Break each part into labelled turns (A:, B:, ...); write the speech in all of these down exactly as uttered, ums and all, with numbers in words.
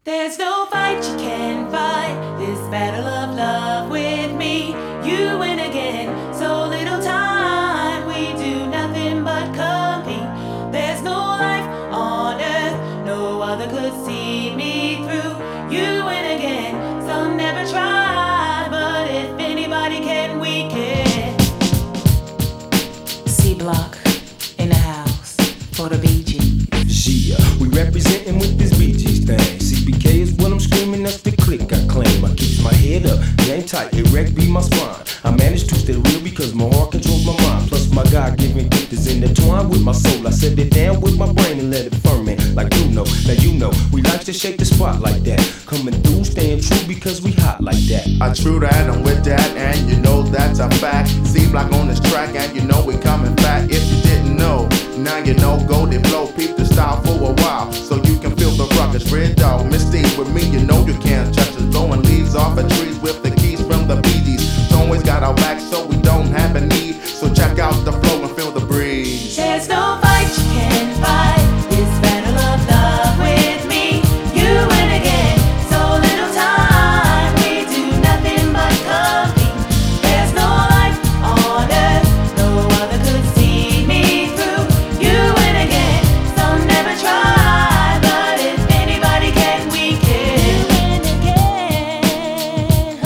A: There's no fight you can fight this battle of love with me. You win again, so little time. We do nothing but compete. There's no life on earth, no other could see me through. You win again, so never try. But if anybody can, we can. C Block in the house for the B Gs.
B: Yeah, we representing with this B Gs thing. C B K is what I'm screaming, that's the click I claim. I keep my head up, game tight, erect be my spine. I manage to stay real because my heart controls my mind. Plus my God-given gift is intertwined with my soul. I set it down with my brain and let it ferment like Bruno. Now you know, we like to shake the spot like that. Coming through, staying true because we hot like that.
C: I true that, I'm with that, and you know that's a fact. C Block on this track, and you know we coming back. If you didn't know, now you know, go the flow, peep the style for a while, so you can feel the ruckus. Red dog, Misty with me, you know you can't touch us. Blowing leaves off of trees with the keys from the B Gs. Always got our back, so we don't have a need. So check out the flow and feel the breeze.
A: There's no fight you can fight this battle of love with me. You win again, so little time. We do nothing but compete. There's no life on earth, no other could see me through. You win again, so never try. But if anybody can, we can. You win again.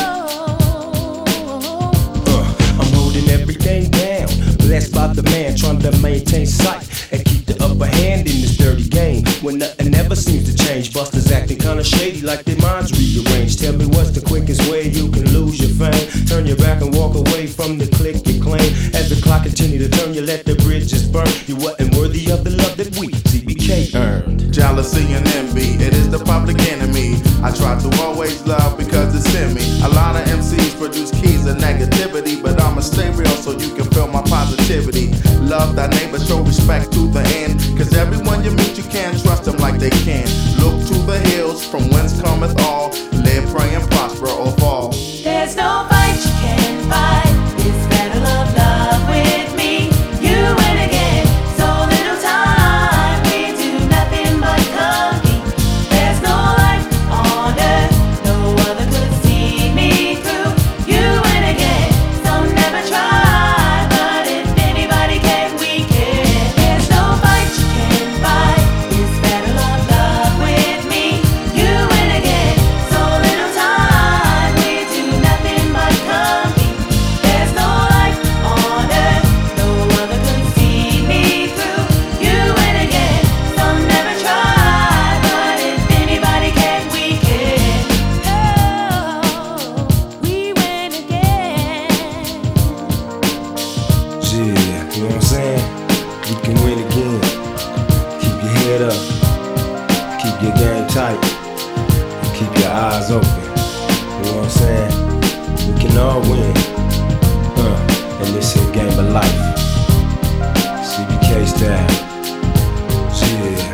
A: Oh.
B: Uh, I'm holding everything down, blessed by the man trying to maintain sight and keep the upper hand in this dirty game when nothing ever seems to change. Busters acting kinda shady like their minds rearranged. Tell me what's the quickest way you can lose your fame? Turn your back and walk away from the click you claim. As the clock continue to turn, you let the bridges burn. You wasn't worthy of the love that we C B K earned.
C: Jealousy and envy, it is the public enemy. I try to always love because it's in me. A lot of M Cs produce keys of negativity, but I'ma stay real so you can feel my positivity. Love thy neighbor, show respect to the end, cause everyone you meet you can't trust them like they can. Look to the hills from whence cometh all, live, pray and prosper or fall.
A: There's no fight you can fight this battle of love with me. You win again, so little time. We do nothing but compete. There's no life on earth, no other could see me through. You win again, so never try. But if anybody can, we can. There's no fight you can fight this battle of love with me. You win again, so little time. We do nothing but compete. There's no life on earth, no other could see me through. You win again, so never try. But if anybody can, we can. Oh, we win again.
B: Yeah, you know what I'm saying? You can win again. Keep your head up, keep your game tight, and keep your eyes open. You know what I'm saying? We can all win. Uh, in this here game of life. C B K style. Yeah.